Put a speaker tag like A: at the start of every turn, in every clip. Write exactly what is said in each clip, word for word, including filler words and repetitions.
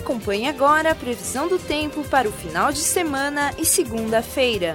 A: Acompanhe agora a previsão do tempo para o final de semana e segunda-feira.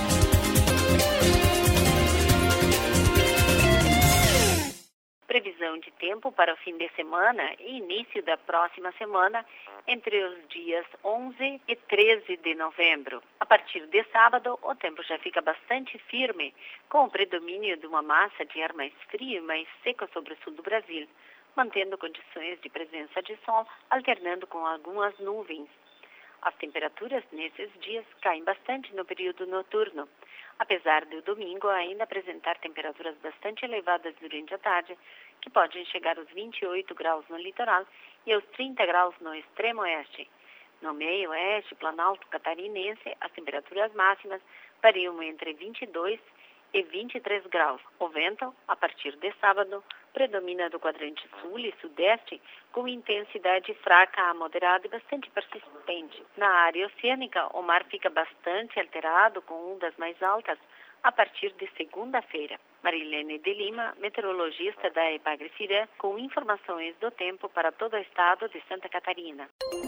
B: Previsão de tempo para o fim de semana e início da próxima semana, entre os dias onze e treze de novembro. A partir de sábado, o tempo já fica bastante firme, com o predomínio de uma massa de ar mais frio e mais seca sobre o sul do Brasil, mantendo condições de presença de sol, alternando com algumas nuvens. As temperaturas nesses dias caem bastante no período noturno, apesar do domingo ainda apresentar temperaturas bastante elevadas durante a tarde, que podem chegar aos vinte e oito graus no litoral e aos trinta graus no extremo oeste. No meio oeste, Planalto Catarinense, as temperaturas máximas variam entre vinte e dois e vinte e três graus. O vento, a partir de sábado, predomina do quadrante sul e sudeste com intensidade fraca a moderada e bastante persistente. Na área oceânica, o mar fica bastante alterado com ondas mais altas a partir de segunda-feira. Marilene de Lima, meteorologista da Epagre-Cirã, com informações do tempo para todo o estado de Santa Catarina.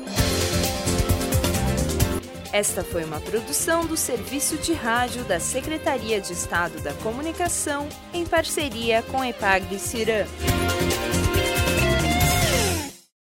A: Esta foi uma produção do Serviço de Rádio da Secretaria de Estado da Comunicação, em parceria com a Epagre-Cirã.